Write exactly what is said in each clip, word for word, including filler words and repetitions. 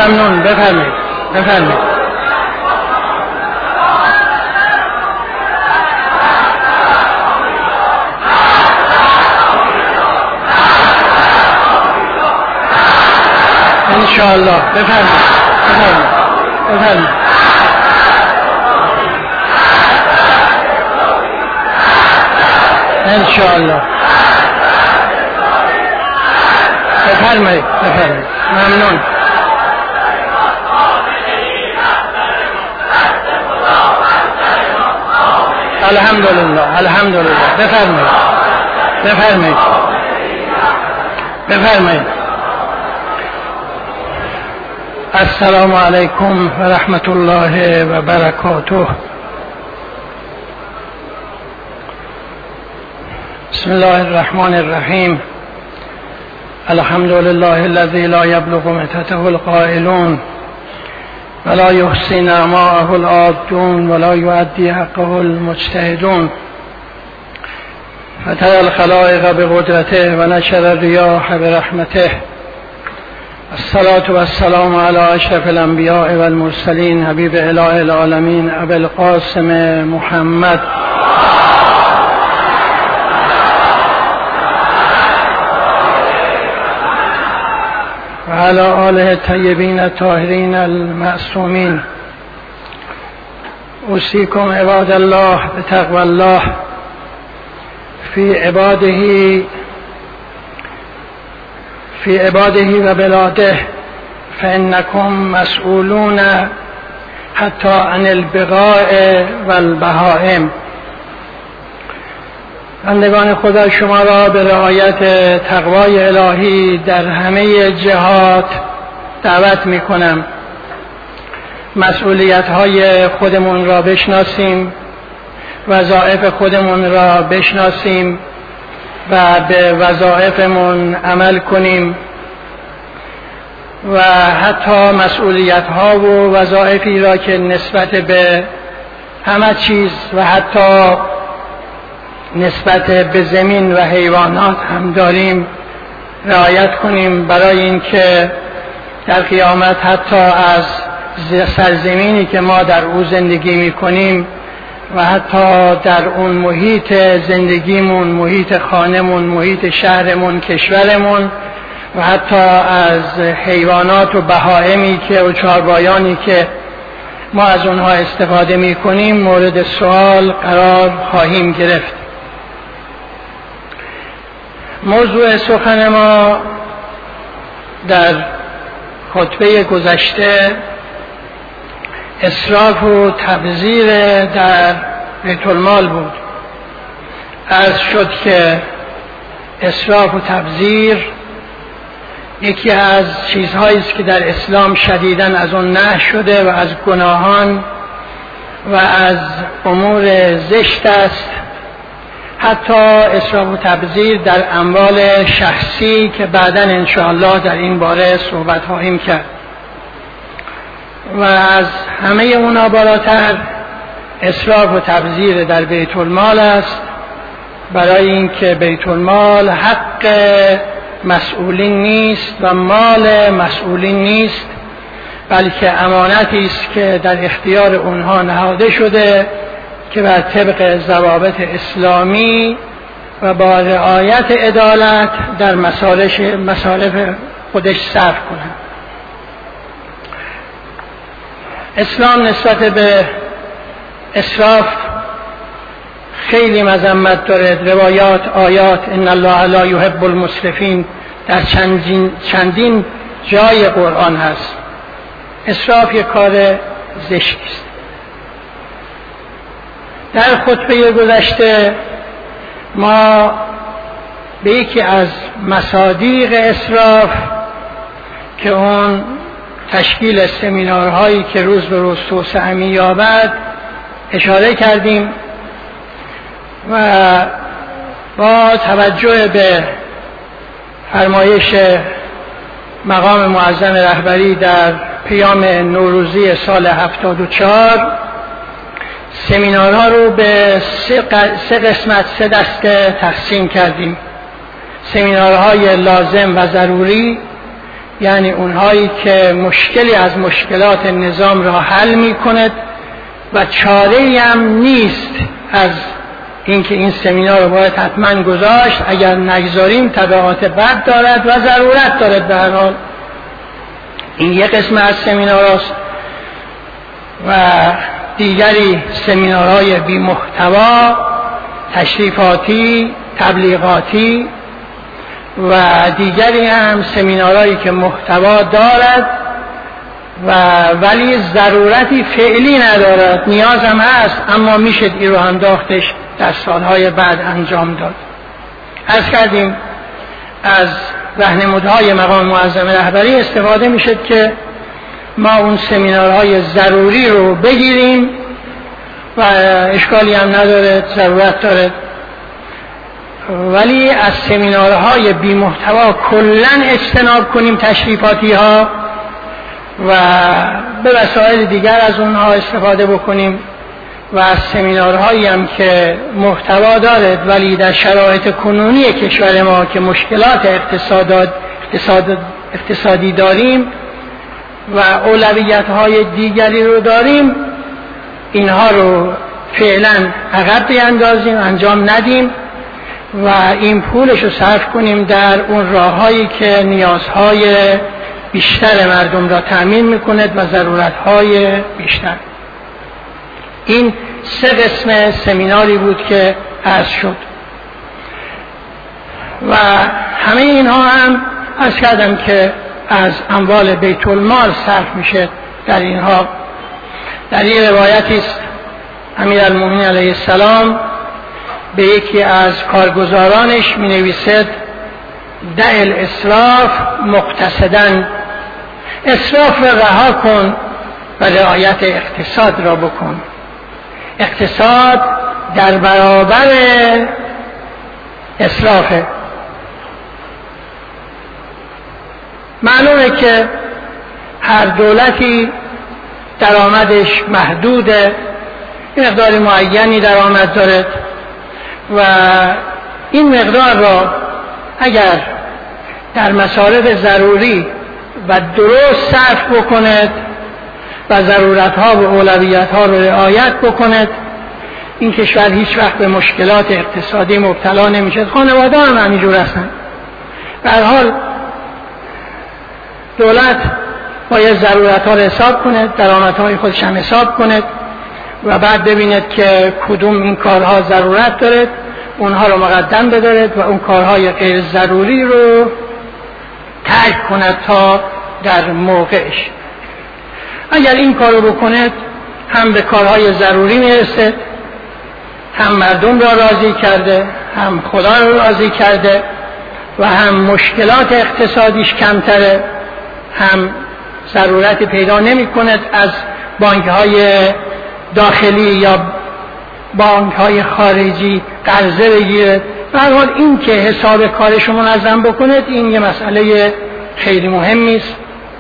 ممنون. بفرمایید بفرمایید. انشاءالله. بفرمایید بفرمایید بفرمایید. انشاءالله. بفرمایید بفرمایید. ممنون. الحمدلله الحمدلله. بفرمایید بفرمایید بفرمایید. السلام علیکم و رحمت الله و برکاته. بسم الله الرحمن الرحیم. الحمد لله الذي لا يبلغ متته القائلون ولا يحصي نعماءه العادون ولا يؤدي حقه المجتهدون. فترى الخلائق بقدرته ونشر الرياح برحمته. الصلاة والسلام على أشرف الأنبياء والمرسلين حبيب إله العالمين أبي القاسم محمد وعلى آله الطيبين الطاهرين المعصومين. أوصيكم عباد الله بتقوى الله في عباده في عباده وبلاده فإنكم مسئولون حتى عن البقاء والبهائم. بندگان خدا، شما را به رعایت تقوای الهی در همه جهات دعوت می کنم. مسئولیت های خودمون را بشناسیم، وظایف خودمون را بشناسیم و به وظایفمون عمل کنیم و حتی مسئولیت ها و وظایفی را که نسبت به همه چیز و حتی نسبت به زمین و حیوانات هم داریم رعایت کنیم، برای اینکه در قیامت حتی از سرزمینی که ما در او زندگی می کنیم و حتی در اون محیط زندگیمون، محیط خانمون، محیط شهرمون، کشورمون و حتی از حیوانات و بهائمی که و چارپایانی که ما از اونها استفاده می کنیم مورد سوال قرار خواهیم گرفت. موضوع سخن ما در خطبه گذشته اسراف و تبذیر در بیت المال بود. عرض شد که اسراف و تبذیر یکی از چیزهایی است که در اسلام شدیداً از اون نهی شده و از گناهان و از امور زشت است. حتی اسراف و تبذیر در اموال شخصی که بعداً انشاءالله در این باره صحبت خواهیم کرد. و از همه اونا بالاتر اسراف و تبذیر در بیت المال است، برای اینکه بیت المال حق مسئولین نیست و مال مسئولین نیست، بلکه امانتی است که در اختیار اونها نهاده شده که بر طبق ضوابط اسلامی و با رعایت عدالت در مصالح مصالح خودش صرف کنند. اسلام نسبت به اسراف خیلی مذمت دارد. روایات، آیات ان الله لا یحب المسرفین در چندین, چندین جای قرآن هست. اسراف یک کار زشتی است. در خطبه گذشته ما به یکی از مصادیق اسراف که اون تشکیل سمینارهایی که روز به روز توسعه می‌یابد اشاره کردیم و با توجه به فرمایش مقام معظم رهبری در پیام نوروزی سال هفتاد و چهار سمینارها رو به سه قسمت، سه دسته تقسیم کردیم. سمینارهای لازم و ضروری یعنی اونهایی که مشکلی از مشکلات نظام را حل می کند و چاره‌ای هم نیست از اینکه این سمینار رو باید حتما گذاشت، اگر نگذاریم تبعات بد دارد و ضرورت دارد. به هر حال این یک قسم از سمینار است و دیگری سمینارهای بی محتوا، تشریفاتی، تبلیغاتی و دیگری هم سمینارهایی که محتوا دارد و ولی ضرورتی فعلی ندارد، نیاز هم هست اما میشه این رو انداختش در سالهای بعد انجام داد. عرض کردیم از راهنمودهای مقام معظم رهبری استفاده میشه که ما اون سمینارهای ضروری رو بگیریم و اشکالی هم نداره، ضرورت داره، ولی از سمینارهای بی محتوا کلن اجتناب کنیم، تشریفاتی ها، و به وسایل دیگر از اونها استفاده بکنیم و از سمینارهایی هم که محتوا دارد ولی در شرایط کنونی کشور ما که مشکلات اقتصاد اقتصاد اقتصادی داریم و اولویت‌های دیگری رو داریم، اینها رو فعلا عقب بیندازیم، انجام ندیم و این پولش رو صرف کنیم در اون راه‌هایی که نیازهای بیشتر مردم را تأمین می‌کند و ضرورت‌های بیشتر. این سه قسم سمیناری بود که عرض شد و همه اینها هم عرض کردم که از اموال بیت المال صرف میشه. در اینها در این روایتی است امیرالمومنین علیه السلام به یکی از کارگزارانش می نویسد دع الاسراف مقتصداً، اسراف را رها کن و رعایت اقتصاد را بکن. اقتصاد در برابر اسرافه. معلومه که هر دولتی درآمدش محدوده، مقدار معینی درآمد دارد و این مقدار را اگر در مصارف ضروری و درست صرف بکند و ضرورتها و اولویتها رو رعایت بکند، این کشور هیچ وقت به مشکلات اقتصادی مبتلا نمیشه. خانواده هم همینجور هستن. به هر حال دولت باید ضرورتها رو حساب کند، درآمدهای خودش هم حساب کند و بعد ببیند که کدوم این کارها ضرورت دارد، اونها رو مقدم بدارد و اون کارهای غیر ضروری رو ترک کند تا در موقعش. اگر این کارو بکند هم به کارهای ضروری میرسه، هم مردم را راضی کرده، هم خدا را راضی کرده و هم مشکلات اقتصادیش کمتره، هم ضرورت پیدا نمی کند از بانک های داخلی یا بانک های خارجی قرضه بگیرد. به هر حال این که حساب کارش منظم بکند این یه مسئله خیلی مهمی است.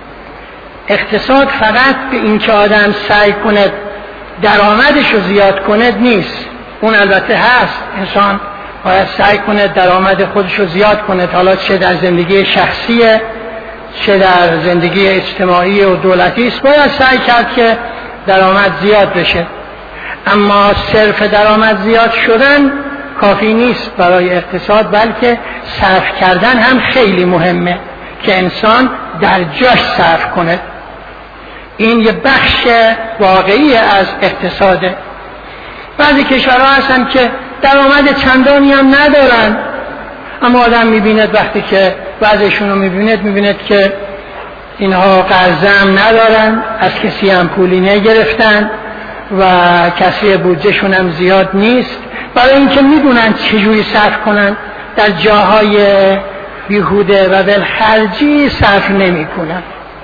اقتصاد فقط به این که آدم سعی کند درآمدش رو زیاد کند نیست، اون البته هست، انسان باید سعی کند درآمد خودش رو زیاد کند، حالا چه در زندگی شخصیه چه در زندگی اجتماعی و دولتی است، باید سعی کرد که درآمد زیاد بشه. اما صرف درآمد زیاد شدن کافی نیست برای اقتصاد، بلکه صرف کردن هم خیلی مهمه که انسان در جاش صرف کنه. این یه بخش واقعی از اقتصاده. بعضی کشورها هستن که درآمد چندانی هم ندارن، اما آدم میبیند وقتی که بعضیشون رو میبیند میبیند که اینها قرضه هم ندارن، از کسی هم پولی نگرفتن و کسی بودجهشون هم زیاد نیست، برای اینکه میدونن چجوری صرف کنن، در جاهای بیهوده و بالخرجی صرف نمی کنن.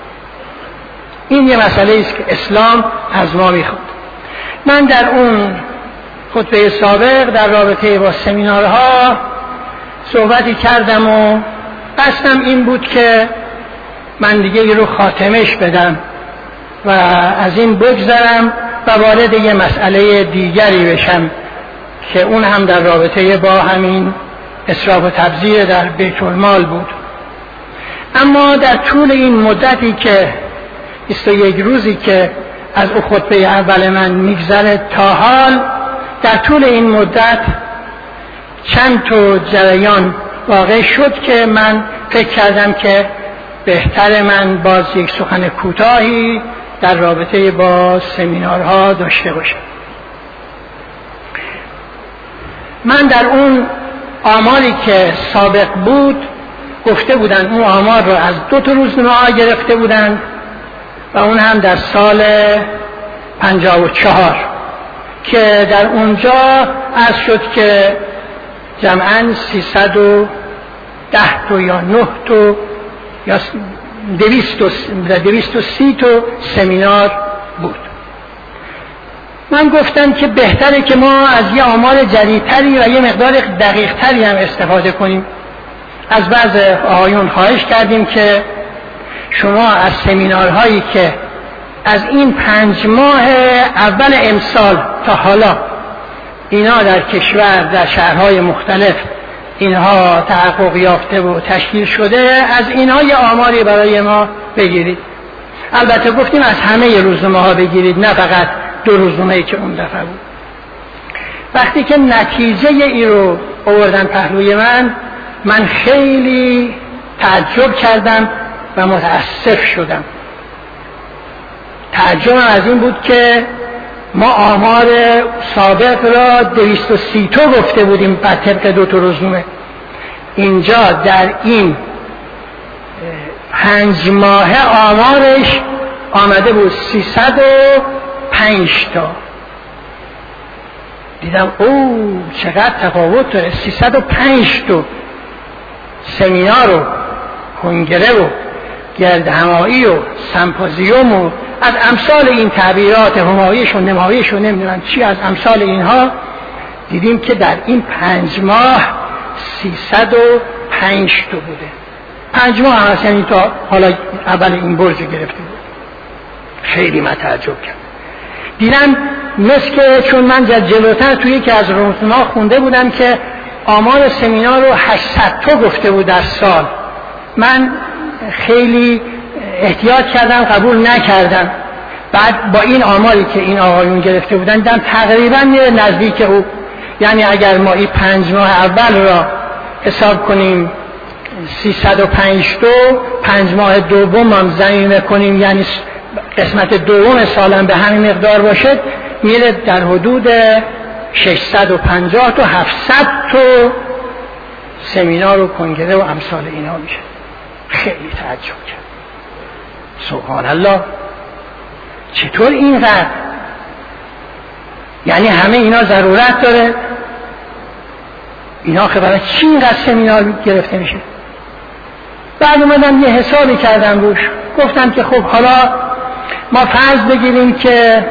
این یه مسئله است که اسلام از ما میخواد. من در اون خطبه سابق در رابطه با سمینارها صحبتی کردم و قصدم این بود که من دیگه رو خاتمش بدم و از این بگذرم و وارد یه مسئله دیگری بشم که اون هم در رابطه با همین اسراف و تبذیر در بیت المال بود. اما در طول این مدتی که بیست و یک روزی که از او خطبه اول من میگذره تا حال، در طول این مدت چند تا جریان واقع شد که من فکر کردم که بهتر من باز یک سخن کوتاهی در رابطه با سمینارها داشته باشم. من در اون آماری که سابق بود گفته بودن، اون آمار رو از دو تا روزنامه ها گرفته بودن و اون هم در سال پنجاه و چهار که در اونجا عرض شد که جمعاً سیصد و ده تا یا نه تا یا دویست و سی تا سمینار بود. من گفتم که بهتره که ما از یه آمار جدیدتری و یه مقدار دقیقتری هم استفاده کنیم. از بعض آقایون خواهش کردیم که شما از سمینارهایی که از این پنج ماه اول امسال تا حالا اینا در کشور در شهرهای مختلف اینها تحقق یافته و تشکیل شده، از اینها یه آماری برای ما بگیرید. البته گفتیم از همه روزنامه ها بگیرید، نه فقط دو روزنامه‌ای که اون دفعه بود. وقتی که نتیجه ای رو آوردن پهلوی من، من خیلی تعجب کردم و متاسف شدم. تعجبم از این بود که ما آمار سابق را دویست و سی تا گفته بودیم بر طبق دو تا روزنامه، اینجا در این پنج ماه آمارش آمده بود سیصد و پنج تا. دیدم او چقدر تفاوت داره. سیصد و پنج تا سمینار و کنگره و گردهمایی و سمپوزیوم و از امثال این تعبیرات همایش و نمایش و نمیدونم چی، از امثال اینها دیدیم که در این پنج ماه سیصد و پنج تا بوده. پنج ماه هم هست، یعنی تا حالا اول این برج گرفته بود. خیلی من تعجب کرد. دیدم مثل که چون من جلوتر توی یکی از روزنامه‌ها خونده بودم که آمار سمینار رو هشتصد تا گفته بود در سال. من خیلی احتیاط کردم، قبول نکردم. بعد با این آماری که این آقایون گرفته بودن دیدم تقریبا میره نزدیک او. یعنی اگر ما این پنج ماه اول را حساب کنیم سیصد و پنج تا، پنج ماه دوم هم ضمیمه کنیم یعنی قسمت دوم سالم به همین مقدار باشه، میره در حدود ششصد و پنجاه تا هفتصد تا سمینار و کنگره و امثال اینا میشه. خیلی تعجب کرد. سبحان الله، چطور اینقدر؟ یعنی همه اینا ضرورت داره؟ اینا که برای چی اینقدر سمینار گرفته میشه؟ بعد اومدم یه حسابی کردم روش، گفتم که خب حالا ما فرض بگیریم که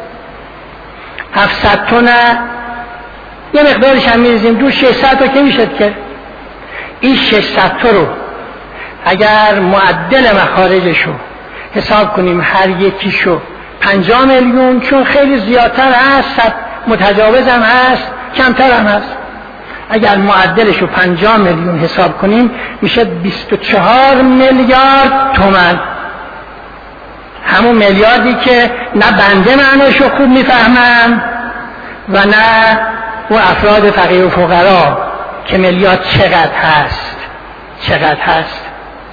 هفتصد تا نه، یه مقدارش هم میریزیم دو ششصد تا که میشد که این ششصد تا رو اگر معدل مخارجشو حساب کنیم هر یکیشو پنجاه میلیون، چون خیلی زیادتر هست، متجاوز هم هست، کمتر هم هست، اگر معدلشو پنجاه میلیون حساب کنیم میشه بیست و چهار میلیارد تومان. همون میلیاردی که نه بنده معناشو خوب میفهمم و نه و افراد فقیر و فقرا که میلیارد چقدر هست چقدر هست.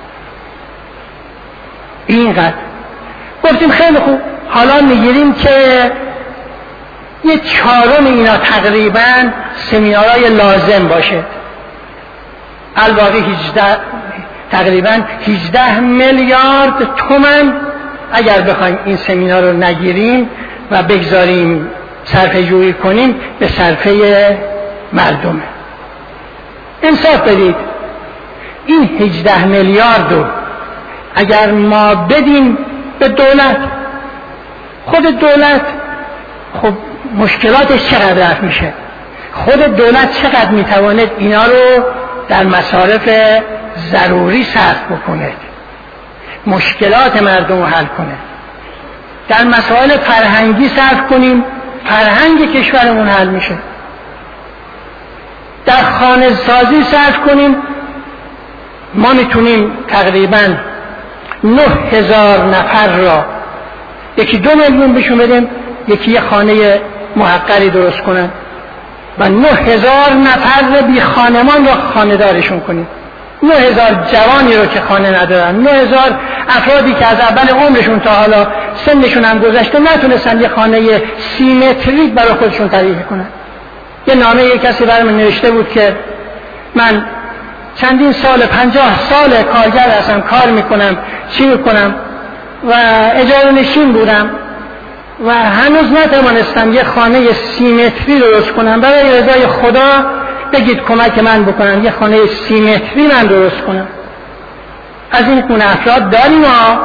اینقدر گفتیم خیلی خوب، حالا میگیریم که یه چهارم اینا تقریبا سمینارهای لازم باشه، الباقی هجده تقریبا هجده میلیارد تومان. اگر بخوایم این سمینار رو نگیریم و بگذاریم صرفه جویی کنیم به صرفه مردمه. انصاف بدید، این هجده میلیارد رو اگر ما بدیم به دولت، خود دولت خب مشکلاتش چقدر رفت میشه، خود دولت چقدر میتواند اینا رو در مصارف ضروری صرف بکنه، مشکلات مردم رو حل کنه. در مسائل فرهنگی صرف کنیم، فرهنگ کشورمون حل میشه. در خانه سازی صرف کنیم، ما میتونیم تقریبا نه هزار نفر را، یکی دو میلیون بهشون بدیم، یکی یه خانه محقری درست کنن و نه هزار نفر بی خانمان را خانه دارشون کنیم. نه هزار جوانی رو که خانه ندارن، نه هزار افرادی که از اول عمرشون تا حالا سنشون هم گذشته نتونستن یه خانه سیمتریک برای خودشون تهیه کنن. یه نامه یک کسی برام نوشته بود که من چندین سال، پنجاه سال کارگر هستم، کار میکنم، چی میکنم و اجاره نشین بودم و هنوز نتوانستم یه خانه سیمتری درست کنم. برای رضای خدا بگید کمک من بکنم یه خانه سیمتری من درست کنم. از این گونه افراد داریم. ما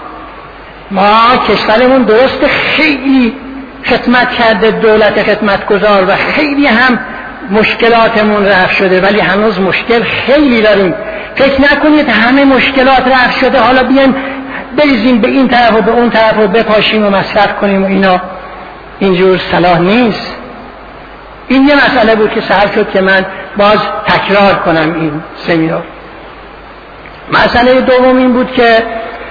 ما کشورمون درست خیلی خدمت کرده، دولت خدمتگزار، و خیلی هم مشکلاتمون رفع شده، ولی هنوز مشکل خیلی داریم. فکر نکنید همه مشکلات رفع شده حالا بیایم بریزیم به این طرف و به اون طرف و بپاشیم و مصرف کنیم و اینا. اینجور صلاح نیست. این یه مسئله بود که سهل شد که من باز تکرار کنم این سمینار. مسئله دوم این بود که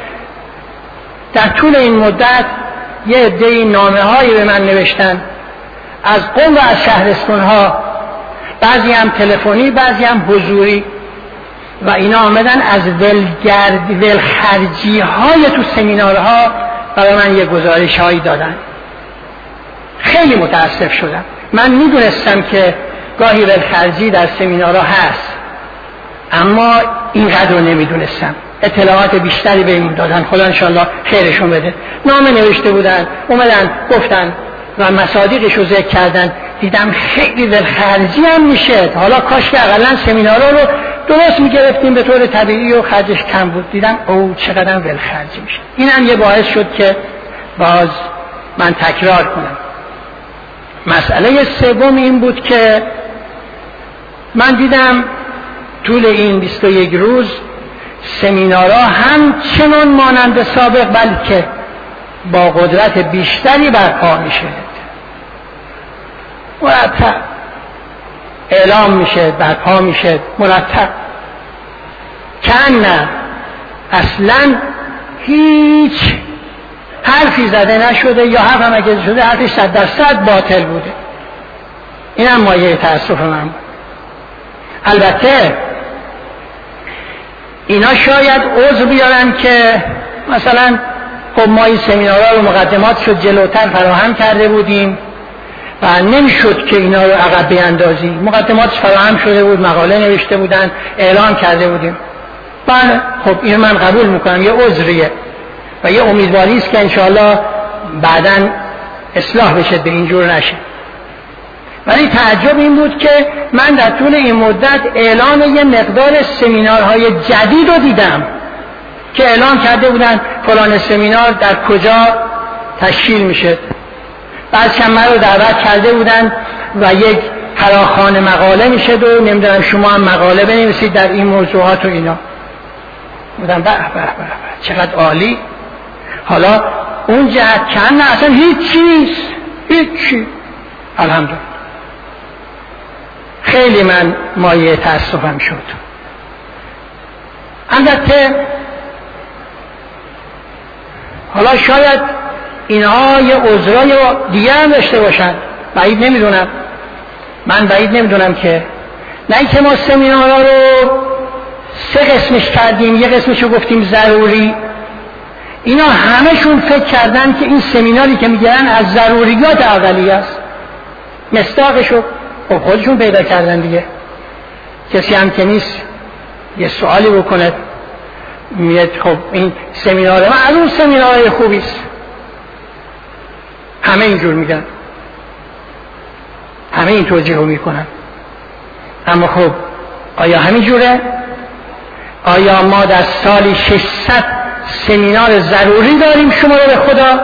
در طول این مدت یه عده نامه هایی به من نوشتن از قم و از شهرستان ها، بعضی هم تلفنی بعضی هم حضوری، و اینا آمدن از ولگرد ولخرجی های تو سمینارها برای من یه گزارش هایی دادن. خیلی متاسف شدم. من میدونستم که گاهی ولخرجی در سمینارها هست، اما اینقدر رو نمیدونستم. اطلاعات بیشتری بهمون دادن، خدا انشالله خیرشون بده. نامه نوشته بودن، اومدن گفتن و مصادیقش رو ذکر کردن. دیدم خیلی ولخرجی هم میشه. حالا کاش که اقلا سمینارها رو درست میگرفتیم به طور طبیعی و خرجش کم بود. دیدم او چقدر ولخرجی میشه. این هم یه باعث شد که باز من تکرار کنم. مسئله سوم این بود که من دیدم طول این بیست و یک روز سمینارها همچنان مانند سابق بلکه با قدرت بیشتری برپا میشه، مرتب اعلام میشه، برپا میشه مرتب، که نه اصلا هیچ حرفی زده نشده، یا حرف هم اگه شده حرفش صد درصد باطل بوده. این هم مایه تأسف من بود. البته اینا شاید عذر بیارن که مثلا خب ما این سمینارها رو مقدمات شد جلوتر فراهم کرده بودیم و نمیشد که اینا رو عقب بیاندازی. مقدمات فراهم شده بود، مقاله نوشته بودن، اعلام کرده بودیم. من خب این من قبول میکنم، یه عذریه و یه امیدواری است که انشاءالله بعداً اصلاح بشه، به اینجور نشه. ولی تعجب این بود که من در طول این مدت اعلان یه مقدار سمینارهای جدید رو دیدم که اعلان کرده بودن فلان سمینار در کجا تشکیل میشه. بعد چند من رو دعوت کرده بودن و یک فراخوان مقاله میشه و نمیدونم شما هم مقاله بنویسید در این موضوعات و اینا. بودم به به به چقدر عالی. حالا اون جهت که نه اصلا هیچ چیز هیچی. الحمدلله خیلی من مایه تأسفم شد. البته حالا شاید اینها یه عذرای دیگه هم داشته باشن، بعید نمیدونم. من بعید نمیدونم که نه اینکه ما سمینارها رو سه قسمش کردیم، یه قسمش رو گفتیم ضروری. اینا همشون فکر کردن که این سمیناری که میگن از ضروریات اولیه است. مصداقشو خب خودشون پیدا کردن دیگه. کسی هم که نیست یه سوالی بکنه میاد خب این سمینار ما از اون سمینارهای خوبی است. همه اینجور میگن، همه این توجیه رو میکنن. اما خب آیا همین جوره؟ آیا ما در سالی ششصد سمینار ضروری داریم؟ شما رو به خدا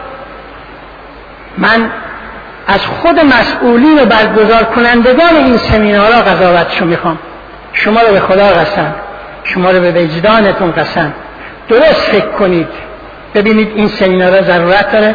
من از خود مسئولین و برگزار کنندگان این سمینارها قضاوتشو میخوام. شما رو به خدا قسم، شما رو به وجدانتون قسم، درست فکر کنید ببینید این سمینارها ضرورت داره.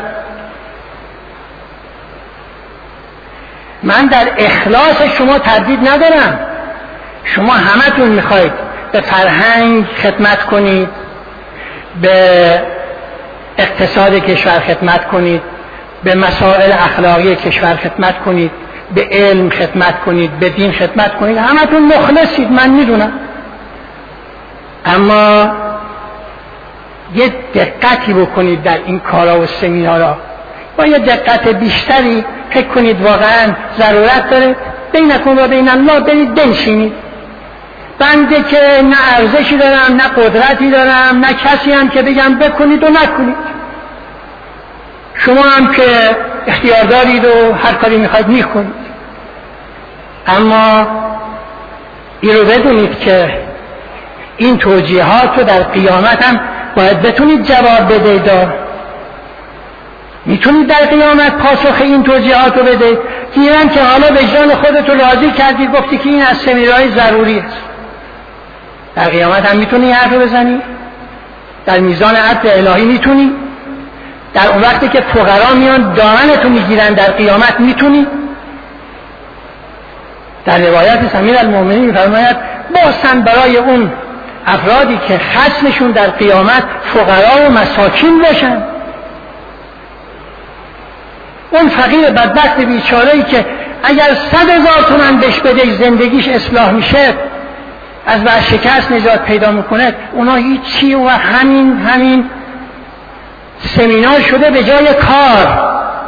من در اخلاص شما تردید ندارم. شما همتون میخواید به فرهنگ خدمت کنید، به اقتصاد کشور خدمت کنید، به مسائل اخلاقی کشور خدمت کنید، به علم خدمت کنید، به دین خدمت کنید. همتون مخلصید، من میدونم، اما یه دقتی بکنید در این کارا و سمینارها، با یه دقت بیشتری فکر کنید واقعا ضرورت داره. بینکم و بین الله برید بنشینید. بنده که نه ارزشی دارم، نه قدرتی دارم، نه کسی هم که بگم بکنید و نکنید. شما هم که اختیار دارید و هر کاری میخواید میکنید، اما این رو بدونید که این توجیهات رو در قیامت هم باید بتونید جواب بدهید. میتونید در قیامت پاسخ این توجیهات رو بدهید. گیرن که حالا وجدان خودت رو راضی کردی، گفتی که این از سمیرهای ضروری است. در قیامت هم میتونی حرف بزنی، در میزان عدل الهی میتونی، در اون وقتی که فقرا میان دامنتو میگیرن در قیامت میتونی. در روایت امیر المؤمنین میفرماید بازم برای اون افرادی که خصمشون در قیامت فقرا و مساکین باشن، اون فقیر بدبخت بیچاره‌ای که اگر صد هزار تومن بهش بده زندگیش اصلاح میشه، از ورشکست نجات پیدا میکنه، اونا هیچی و همین همین سمینار شده به جای کار.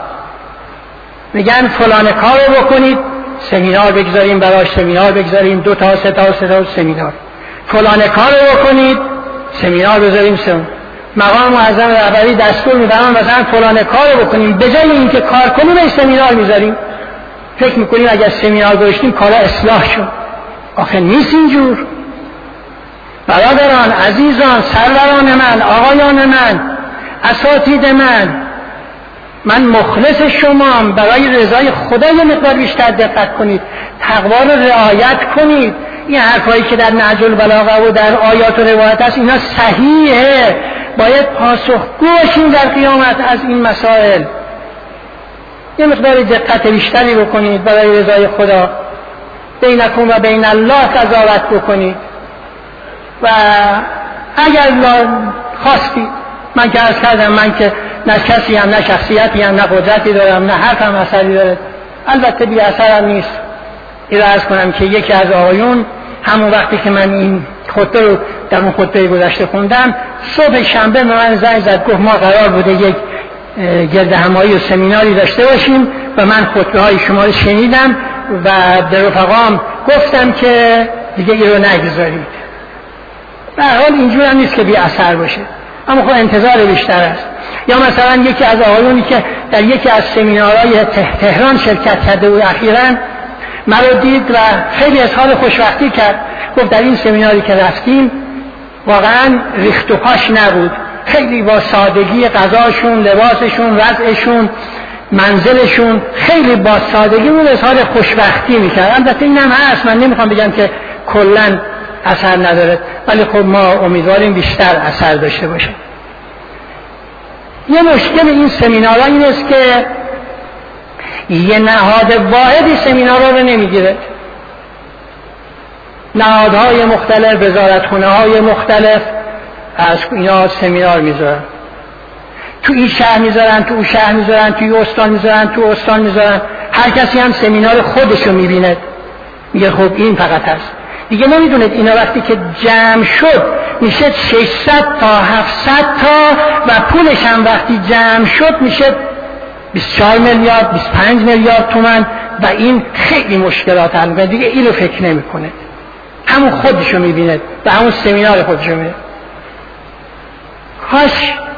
میگن فلان کار رو بکنید، سمینار بگذاریم براش، سمینار بگذاریم دو تا سه تا سه تا سمینار. فلان کار رو بکنید، سمینار بذاریم سم. مقام معظم رهبری دستور میدن مثلا فلان کار رو بکنیم، به جای اینکه کار کنیم این سمینار میذاریم. فکر میکنیم اگر سمینار گذاشتیم کارا اصلاح شد. آخه نیست اینجور. برادران، عزیزان، سروران من، آقایان من، اساتید من، من مخلص شمام. برای رضای خدا یه مقدار بیشتر دقت کنید، تقوا رو رعایت کنید. این حرفایی که در نهج البلاغه و در آیات و روایت است اینا صحیحه. باید پاسخگو باشیم در قیامت از این مسائل. یه مقدار دقت بیشتری بکنید برای رضای خدا. بینکم و بین الله قضاوت بکنید. و اگر خواستید، من که عرض کردم من که نه کسی هم نه شخصیتی هم نه قدرتی دارم نه حرف هم اثری داره، البته بی اثر هم نیست. این رو عرض کنم که یکی از آقایون همون وقتی که من این خطبه رو در اون خطبه گذشته خوندم، صبح شنبه به من زنگ زد، گفت ما قرار بوده یک گرد همایی و سمیناری داشته باشیم و من خطبه های شما رو شنیدم و به رفقام گفتم که دیگه این رو نگذارید. به هر حال اینجور هم نیست که بی اثر باشه، اما خب انتظار بیشتر است. یا مثلا یکی از آقایونی که در یکی از سمینارهای تهران شرکت کرده بود اخیراً مرا دید و خیلی اظهار خوشبختی کرد. گفت در این سمیناری که رفتیم واقعاً ریخت و پاش نبود، خیلی با سادگی غذاشون، لباسشون، وضعشون، منزلشون خیلی با سادگی بود، اظهار خوشبختی میکرد. البته اینم هست، من نمیخوام بگم که کلاً اثر نداره، ولی خب ما امیدواریم بیشتر اثر داشته باشه. یه مشکل این سمینارها این است که یه نهاد واحدی سمینارها رو نمیگیره. نهادهای مختلف، وزارتخونه های مختلف از اینا سمینار میذارن. تو این شهر میذارن، تو اون شهر میذارن، توی استان میذارن، تو استان میذارن. هر کسی هم سمینار خودشو میبینه، میگه خب این فقط هست. دیگه نمیدونید اینا وقتی که جمع شد میشه ششصد تا هفتصد تا و پولش هم وقتی جمع شد میشه بیست و چهار میلیارد بیست و پنج میلیارد تومان و این خیلی مشکلات حل میکنه. دیگه اینو فکر نمیکنه، همون خودشو میبینه و همون سمینار خودشو میبینه. کاش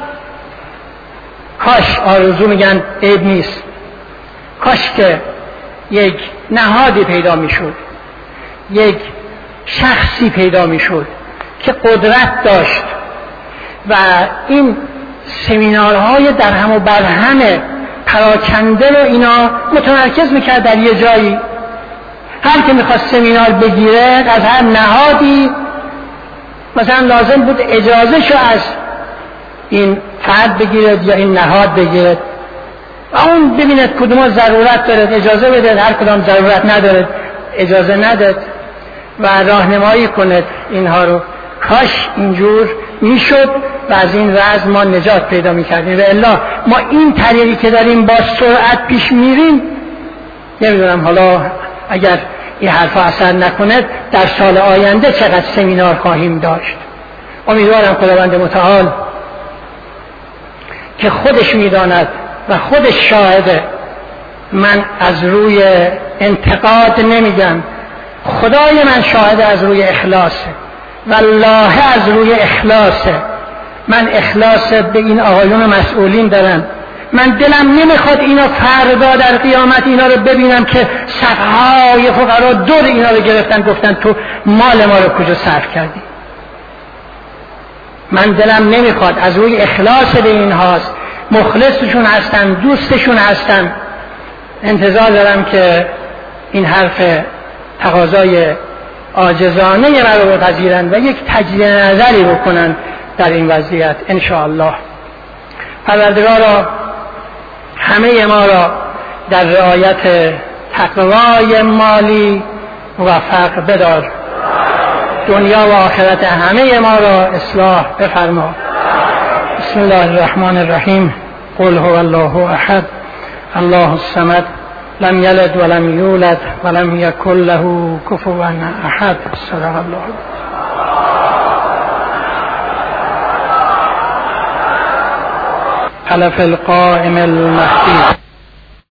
کاش آرزو میگن عیب نیست، کاش که یک نهادی پیدا میشد، یک شخصی پیدا میشد که قدرت داشت و این سمینارهای در هم و بر همه پراکنده رو اینا متمرکز میکرد در یه جایی. هر که میخواست سمینار بگیره از هر نهادی مثلا لازم بود اجازه شو از این فرد بگیرد یا این نهاد بگیرد و اون ببیند کدوم ضرورت دارد اجازه بده، هر کدام ضرورت ندارد اجازه نداد. و راهنمایی کنه اینها رو. کاش اینجور میشد و از این وضع ما نجات پیدا میکردیم، و الا ما این طریقی که داریم با سرعت پیش میریم، نمیدونم حالا اگر این حرفا اثر نکنه در سال آینده چقدر سمینار خواهیم داشت. امیدوارم خداوند متعال که خودش میداند و خودش شاهده، من از روی انتقاد نمیگم، خدای من شاهد از روی اخلاصه، والله از روی اخلاصه. من اخلاص به این آقایون مسئولین دارم. من دلم نمیخواد اینا فردا در قیامت اینا رو ببینم که صفهای فقرا دور اینا رو گرفتن گفتن تو مال ما رو کجا صرف کردی. من دلم نمیخواد، از روی اخلاص به اینهاست، مخلصشون هستم، دوستشون هستم. انتظار دارم که این حرف تقاضای عاجزانه من رو بپذیرند و یک تجدید نظری بکنند در این وضعیت ان شاء الله. پروردگارا همه ما را در رعایت تقوای مالی موفق بدار، دنیا و آخرت همه ما را اصلاح بفرما. بسم الله الرحمن الرحیم. قل هو الله احد الله الصمد لم یلد ولم یولد ولم یکن له کفوا احد. صدق الله. حلف القائم المهدی.